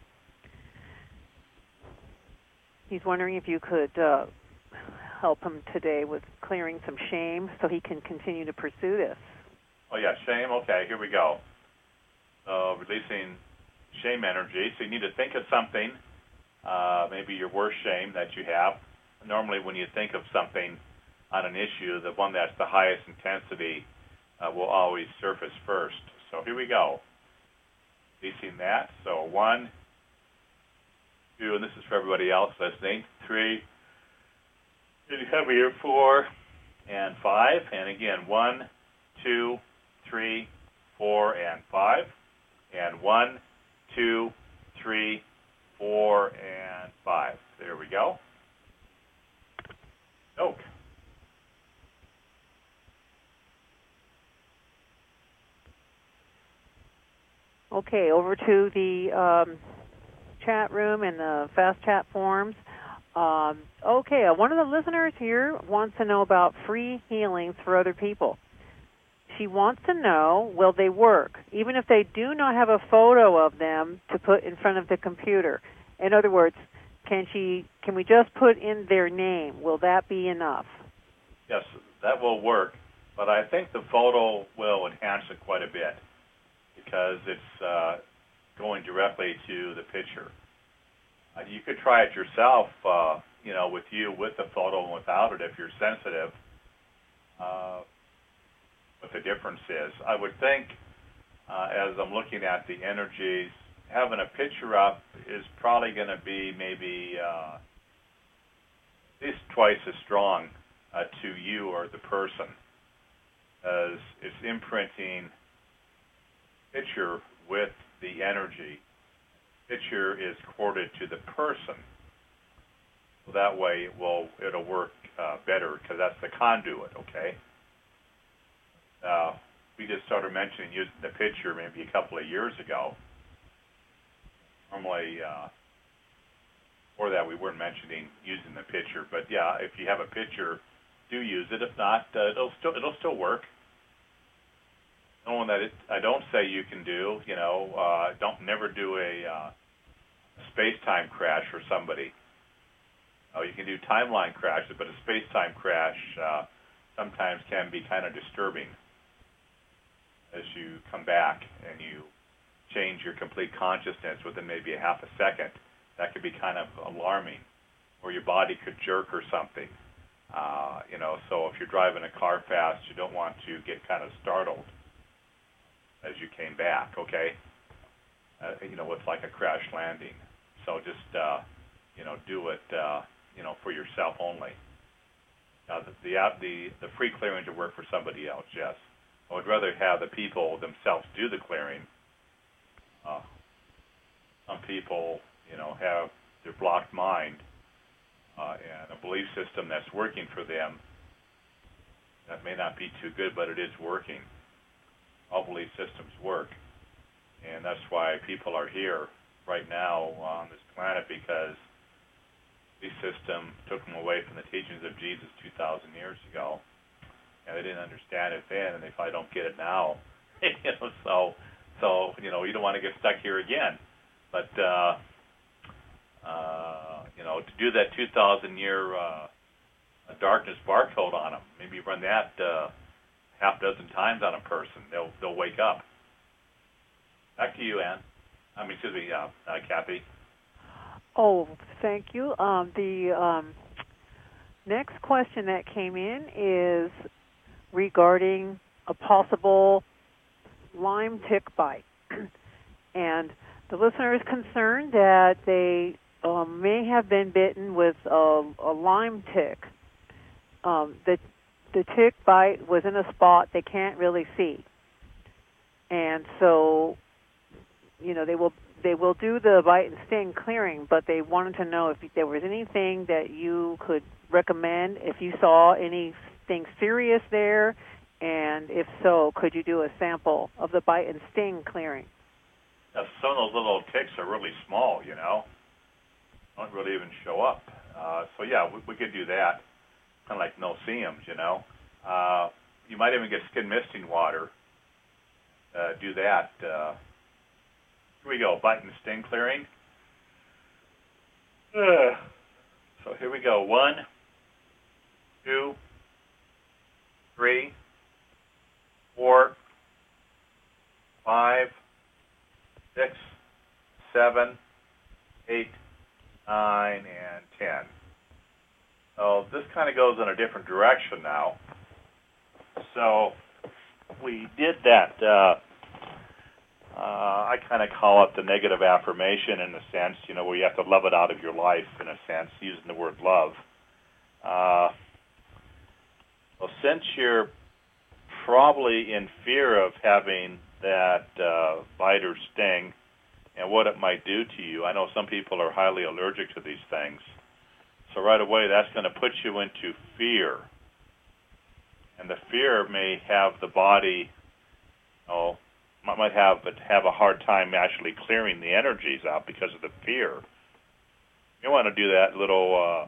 He's wondering if you could uh, help him today with clearing some shame so he can continue to pursue this. Oh, yeah, shame. Okay, here we go. Uh, releasing shame energy. So you need to think of something, uh, maybe your worst shame that you have. Normally when you think of something on an issue, the one that's the highest intensity uh, will always surface first. So here we go. Releasing that. So one, two, and this is for everybody else listening. Three, getting heavier. Four, and five. And again, one, two, three, four, and five. And one, two, three, four, and five. There we go. Oak. Okay, over to the um, chat room and the fast chat forums. Um, okay, uh, one of the listeners here wants to know about free healings for other people. She wants to know, will they work, even if they do not have a photo of them to put in front of the computer? In other words, can she? Can we just put in their name? Will that be enough? Yes, that will work, but I think the photo will enhance it quite a bit because it's uh, going directly to the picture. Uh, you could try it yourself, uh, you know, with you, with the photo and without it if you're sensitive. Uh, what the difference is. I would think, uh, as I'm looking at the energies, having a picture up is probably going to be maybe uh, at least twice as strong uh, to you or the person, as it's imprinting picture with the energy. Picture is corded to the person, so that way it will it'll work uh, better because that's the conduit. Okay. Uh, we just started mentioning using the picture maybe a couple of years ago. Normally, uh, before that, we weren't mentioning using the picture. But yeah, if you have a picture, do use it. If not, uh, it'll still it'll still work. The one that it, I don't say you can do, you know, uh, don't never do a, uh, a space-time crash for somebody. Oh, you can do timeline crashes, but a space-time crash uh, sometimes can be kind of disturbing as you come back and you change your complete consciousness within maybe a half a second. That could be kind of alarming. or your body could jerk or something. Uh, you know, so if you're driving a car fast, you don't want to get kind of startled as you came back, okay? Uh, you know, it's like a crash landing. So just, uh, you know, do it, uh, you know, for yourself only. Now, the, the, the, the free clearing to work for somebody else, yes. I would rather have the people themselves do the clearing. Uh, some people, you know, have their blocked mind uh, and a belief system that's working for them. That may not be too good, but it is working. All belief systems work. And that's why people are here right now on this planet, because the system took them away from the teachings of Jesus two thousand years ago. And they didn't understand it then, and they probably don't get it now. you know, so, so, you know, you don't want to get stuck here again. But, uh, uh, you know, to do that two thousand year uh, darkness barcode on them, maybe run that uh, half dozen times on a person, they'll they'll wake up. Back to you, Ann. I mean, excuse me, uh, uh, Kathy. Oh, thank you. Um, the um, next question that came in is regarding a possible Lyme tick bite. And the listener is concerned that they um, may have been bitten with a, a Lyme tick. Um, the, the tick bite was in a spot they can't really see. And so, you know, they will they will do the bite and sting clearing, but they wanted to know if there was anything that you could recommend, if you saw anything serious there, and if so, could you do a sample of the bite and sting clearing? Now, some of those little ticks are really small, you know, don't really even show up. Uh, so, yeah, we, we could do that, kind of like no-see-ums, you know. Uh, you might even get skin misting water. Uh, do that. Uh, here we go, bite and sting clearing. Uh, so here we go. One, two, three, four, five, six, seven, eight, nine, and ten. So this kind of goes in a different direction now. So we did that. Uh, uh, I kind of call it the negative affirmation in a sense, you know, where you have to love it out of your life in a sense, using the word love. Uh, well, since you're probably in fear of having that uh, bite or sting and what it might do to you, I know some people are highly allergic to these things. So right away, that's going to put you into fear. And the fear may have the body, you know, might have but have a hard time actually clearing the energies out because of the fear. You want to do that little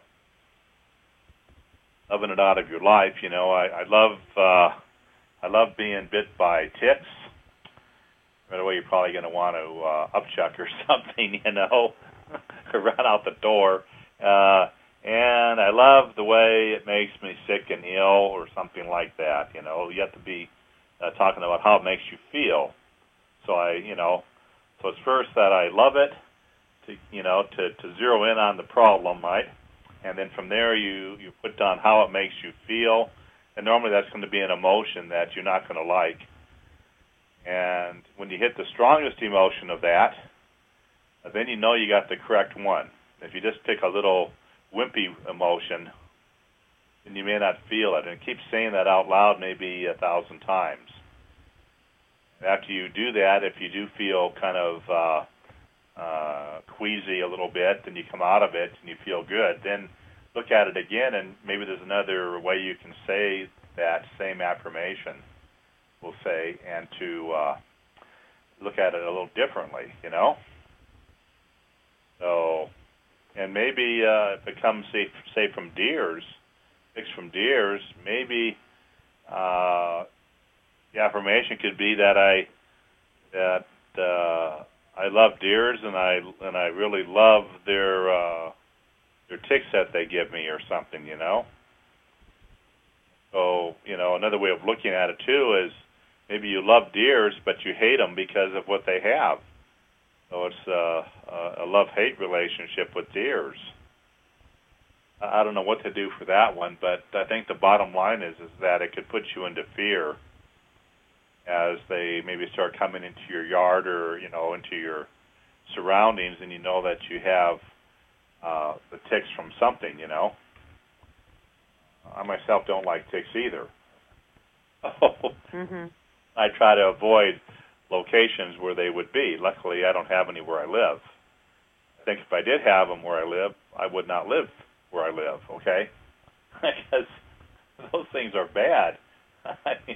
uh, loving it out of your life. You know, I, I love uh, I love being bit by ticks. Right away, you're probably going to want to uh, upchuck or something, you know, or run out the door. Uh, and I love the way it makes me sick and ill or something like that. You know, you have to be uh, talking about how it makes you feel. So I, you know, so it's first that I love it, to you know, to, to zero in on the problem, right? And then from there you, you put down how it makes you feel. And normally that's going to be an emotion that you're not going to like. And when you hit the strongest emotion of that, then you know you got the correct one. If you just pick a little wimpy emotion, then you may not feel it. And keep saying that out loud maybe a thousand times. After you do that, if you do feel kind of uh, uh, queasy a little bit, then you come out of it and you feel good, then look at it again, and maybe there's another way you can say that same affirmation, we'll say, and to uh, look at it a little differently, you know? So, and maybe uh, if it comes, say, say from deers, picks from deers, maybe uh, the affirmation could be that I that uh, I love deers and I and I really love their uh, their ticks that they give me or something, you know. So you know, another way of looking at it too is maybe you love deers but you hate them because of what they have. So it's uh, a love-hate relationship with deers. I don't know what to do for that one, but I think the bottom line is is that it could put you into fear as they maybe start coming into your yard or, you know, into your surroundings, and you know that you have uh, the ticks from something, you know. I myself don't like ticks either. mm-hmm. I try to avoid locations where they would be. Luckily, I don't have any where I live. I think if I did have them where I live, I would not live where I live, okay? Because those things are bad. I mean,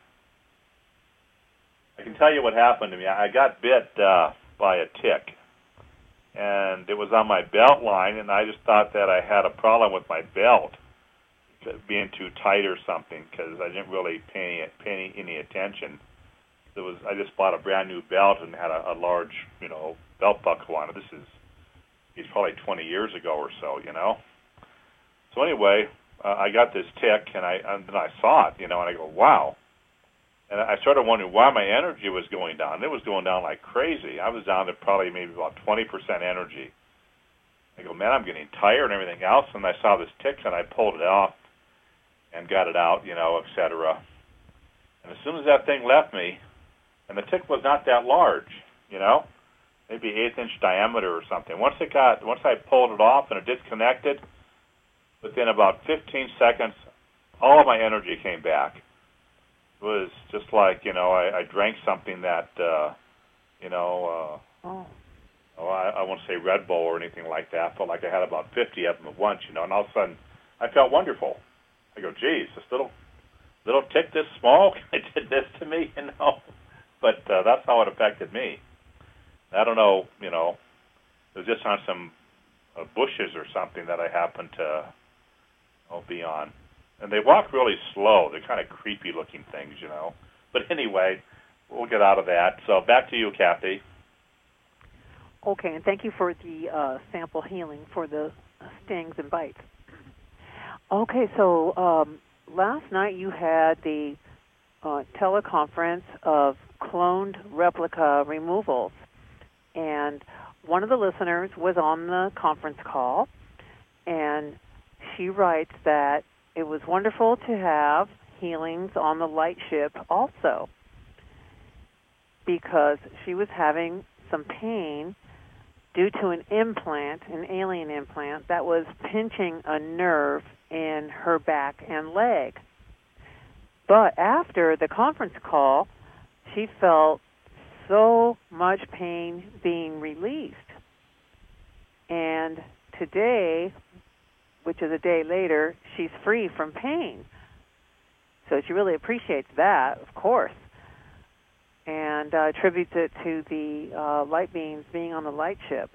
I can tell you what happened to me. I got bit uh, by a tick, and it was on my belt line, and I just thought that I had a problem with my belt being too tight or something, because I didn't really pay any, pay any attention. It was I just bought a brand new belt and had a, a large, you know, belt buckle on it. This is it's probably twenty years ago or so, you know. So anyway, uh, I got this tick, and I and then I saw it, you know, and I go, wow. And I started wondering why my energy was going down. It was going down like crazy. I was down to probably maybe about twenty percent energy. I go, man, I'm getting tired and everything else. And I saw this tick, and I pulled it off and got it out, you know, et cetera. And as soon as that thing left me, and the tick was not that large, you know, maybe eighth inch diameter or something. Once it got, once I pulled it off and it disconnected, within about fifteen seconds, all of my energy came back. It was just like, you know, I, I drank something that, uh, you know, uh, oh. oh, I, I won't say Red Bull or anything like that, but like I had about fifty of them at once, you know, and all of a sudden I felt wonderful. I go, geez, this little little tick this small did this to me, you know. But uh, that's how it affected me. I don't know, you know, it was just on some uh, bushes or something that I happened to oh, be on. And they walk really slow. They're kind of creepy-looking things, you know. But anyway, we'll get out of that. So back to you, Kathy. Okay, and thank you for the uh, sample healing for the stings and bites. Okay, so um, last night you had the uh, teleconference of cloned replica removals, and one of the listeners was on the conference call, and she writes that it was wonderful to have healings on the light ship also, because she was having some pain due to an implant, an alien implant, that was pinching a nerve in her back and leg. But after the conference call, she felt so much pain being released. And today, which is a day later, she's free from pain. So she really appreciates that, of course, and uh, attributes it to the uh, light beings being on the light ship.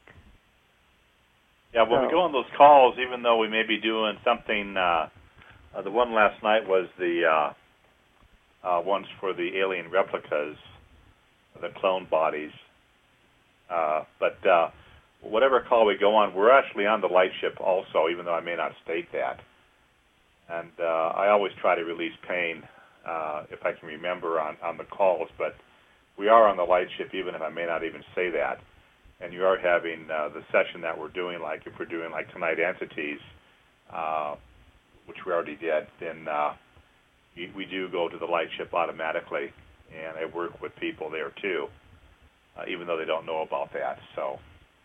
Yeah, when so. we go on those calls, even though we may be doing something, uh, uh, the one last night was the uh, uh, ones for the alien replicas, the clone bodies. Uh, but uh, whatever call we go on, we're actually on the light ship also, even though I may not state that. And uh, I always try to release pain uh, if I can remember on, on the calls, but we are on the light ship even if I may not even say that. And you are having uh, the session that we're doing, like if we're doing like tonight entities, uh, which we already did, then uh, we, we do go to the light ship automatically, and I work with people there too, uh, even though they don't know about that. So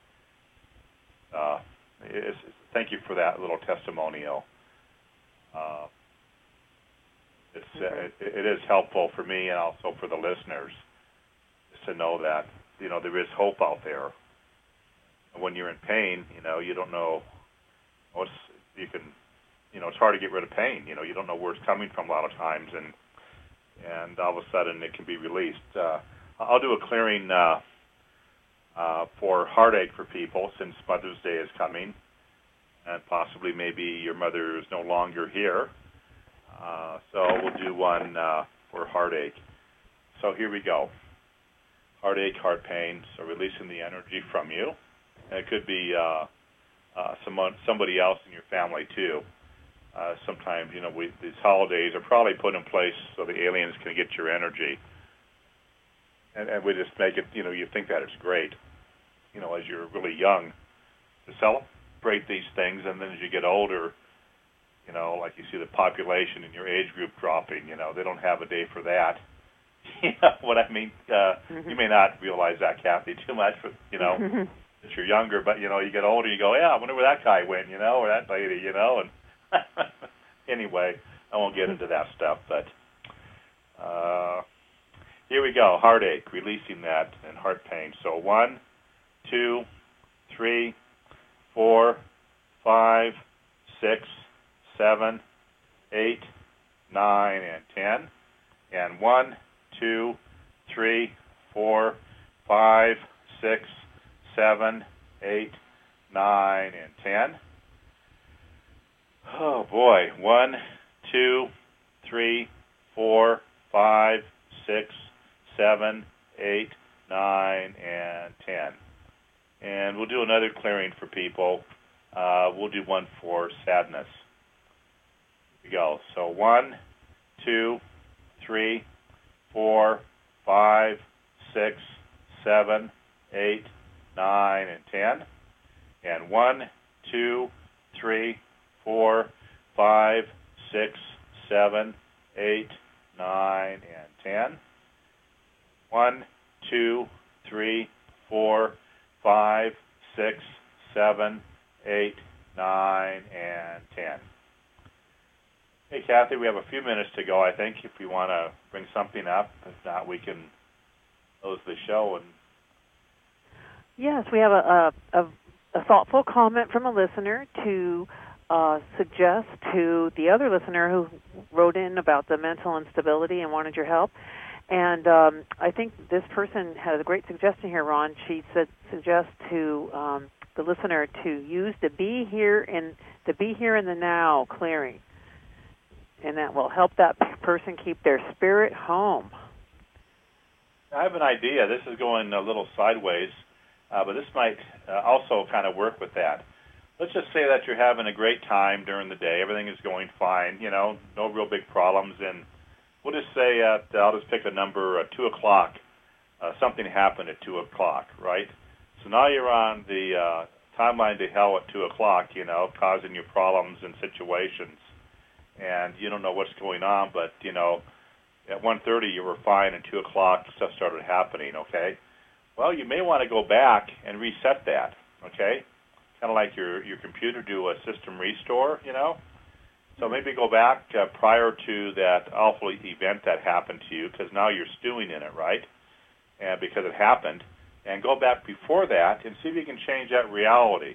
uh, it's, thank you for that little testimonial. Uh, it's, uh, it, it is helpful for me and also for the listeners to know that, you know, there is hope out there. And when you're in pain, you know, you don't know what's, you can, you know, it's hard to get rid of pain. You know, you don't know where it's coming from a lot of times, and and all of a sudden it can be released. Uh, I'll do a clearing uh, uh, for heartache for people since Mother's Day is coming, and possibly maybe your mother is no longer here. Uh, so we'll do one uh, for heartache. So here we go. Heartache, heart pain, so releasing the energy from you. And it could be uh, uh, someone, somebody else in your family, too. Uh, sometimes, you know, we, these holidays are probably put in place so the aliens can get your energy. And, and we just make it, you know, you think that it's great, you know, as you're really young. Gisela? celebrate these things, and then as you get older, you know, like you see the population in your age group dropping, you know, they don't have a day for that. You know what I mean? Uh, mm-hmm. You may not realize that, Kathy, too much, but, you know, mm-hmm. that you're younger, but, you know, you get older, you go, yeah, I wonder where that guy went, you know, or that lady, you know, and anyway, I won't get into that stuff, but uh, here we go, heartache, releasing that, and heart pain. So one, two, three, four, five, six, seven, eight, nine, and ten, and one, two, three, four, five, six, seven, eight, nine, and ten. Oh boy, one, two, three, four, five, six, seven, eight, nine, and ten. And we'll do another clearing for people. Uh, we'll do one for sadness. Here we go. So one, two, three, four, five, six, seven, eight, nine, and ten. And one, two, three, four, five, six, seven, eight, nine, and ten. One, two, three, four, five, six, seven, eight, nine, and ten. Hey, Kathy, we have a few minutes to go, I think, if you want to bring something up. If not, we can close the show. And yes, we have a, a, a thoughtful comment from a listener to uh, suggest to the other listener who wrote in about the mental instability and wanted your help. And um, I think this person had a great suggestion here, Ron. She said suggest to um, the listener to use the be here in the be here in the now clearing, and that will help that person keep their spirit home. I have an idea. This is going a little sideways, uh, but this might uh, also kind of work with that. Let's just say that you're having a great time during the day. Everything is going fine, you know, no real big problems. And we'll just say, at, I'll just pick a number, uh, two o'clock, uh, something happened at two o'clock, right? So now you're on the uh, timeline to hell at two o'clock, you know, causing you problems and situations. And you don't know what's going on, but, you know, at one thirty you were fine, and two o'clock stuff started happening, okay? Well, you may want to go back and reset that, okay? Kind of like your, your computer do a system restore, you know? So maybe go back uh, prior to that awful event that happened to you, because now you're stewing in it, right? And because it happened. And go back before that and see if you can change that reality.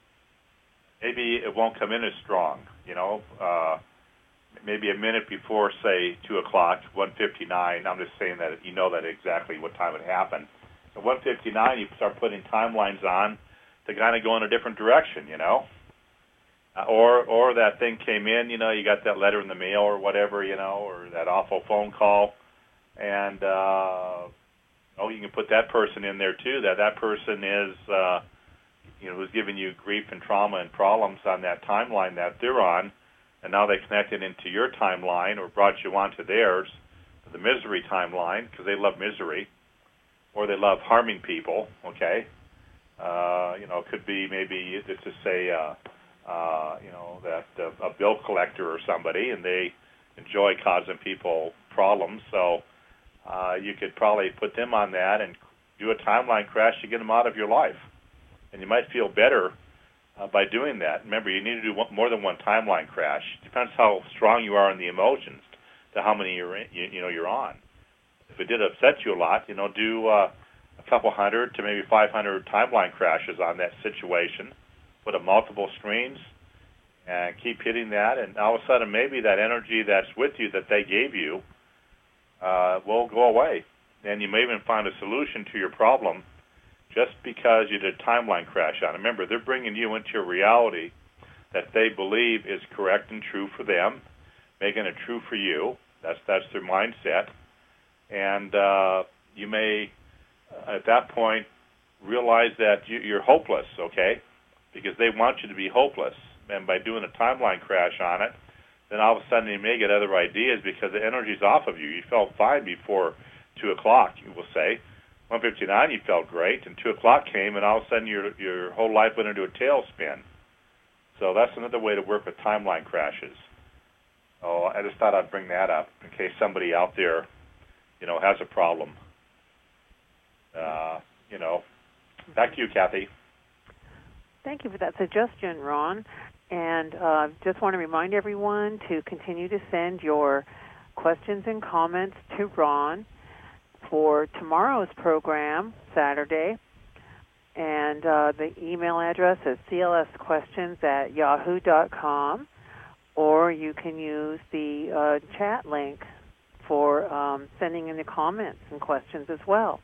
Maybe it won't come in as strong, you know? Uh, maybe a minute before, say, two o'clock, one fifty-nine. I'm just saying that you know that exactly what time it happened. So one fifty-nine, you start putting timelines on to kind of go in a different direction, you know? Uh, or or that thing came in, you know, you got that letter in the mail or whatever, you know, or that awful phone call. And, uh, oh, you can put that person in there, too, that that person is, uh, you know, who's giving you grief and trauma and problems on that timeline that they're on. And now they connected into your timeline or brought you onto theirs, the misery timeline, because they love misery, or they love harming people, okay? Uh, you know, it could be maybe, let's just say, uh, uh, you know, that uh, a bill collector or somebody, and they enjoy causing people problems. So uh, you could probably put them on that and do a timeline crash to get them out of your life. And you might feel better Uh, by doing that. Remember, you need to do one, more than one timeline crash. It depends how strong you are in the emotions to how many you're in, you, you know you're on. If it did upset you a lot, you know, do uh, a couple hundred to maybe five hundred timeline crashes on that situation. Put up multiple screens and keep hitting that, and all of a sudden maybe that energy that's with you that they gave you uh, will go away. And you may even find a solution to your problem just because you did a timeline crash on. Remember, they're bringing you into a reality that they believe is correct and true for them, making it true for you. That's that's their mindset. And uh, you may, uh, at that point, realize that you, you're hopeless, okay? Because they want you to be hopeless. And by doing a timeline crash on it, then all of a sudden you may get other ideas because the energy's off of you. You felt fine before two o'clock, you will say. one fifty-nine, you felt great, and two o'clock came, and all of a sudden your your whole life went into a tailspin. So that's another way to work with timeline crashes. So I just thought I'd bring that up in case somebody out there, you know, has a problem. Uh, you know, back to you, Kathy. Thank you for that suggestion, Ron. And uh, just want to remind everyone to continue to send your questions and comments to Ron for tomorrow's program, Saturday. And uh, the email address is c l s questions at yahoo dot com, or you can use the uh, chat link for um, sending in the comments and questions as well.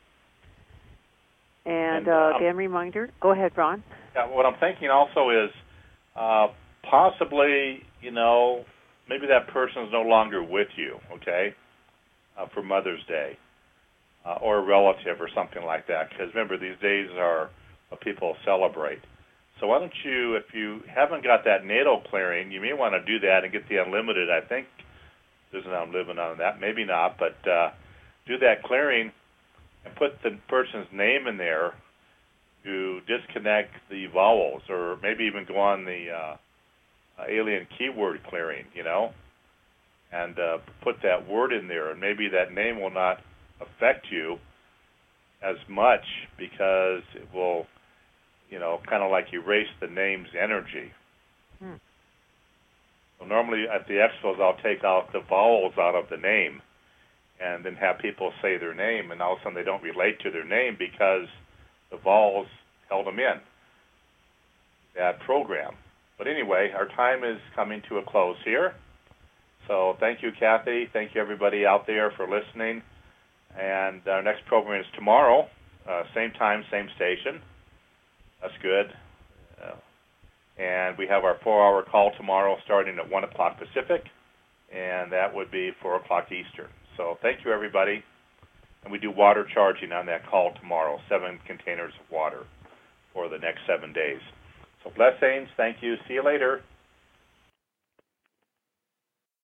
And, and uh, uh, again, reminder, go ahead, Ron. Yeah, what I'm thinking also is uh, possibly, you know, maybe that person is no longer with you, okay, uh, for Mother's Day, uh, or a relative or something like that. Because remember, these days are what people celebrate. So why don't you, if you haven't got that NATO clearing, you may want to do that and get the unlimited. I think there's an unlimited on that, maybe not, but uh, do that clearing and put the person's name in there to disconnect the vowels, or maybe even go on the uh, uh, alien keyword clearing, you know, and uh, put that word in there, and maybe that name will not affect you as much because it will, you know, kind of like erase the name's energy. Hmm. So normally at the expos, I'll take out the vowels out of the name and then have people say their name, and all of a sudden they don't relate to their name because the vowels held them in that program. But anyway, our time is coming to a close here. So thank you, Kathy. Thank you, everybody out there, for listening. And our next program is tomorrow, uh, same time, same station. That's good. Uh, and we have our four-hour call tomorrow starting at one o'clock Pacific, and that would be four o'clock Eastern. So thank you, everybody. And we do water charging on that call tomorrow, seven containers of water for the next seven days. So blessings. Thank you. See you later.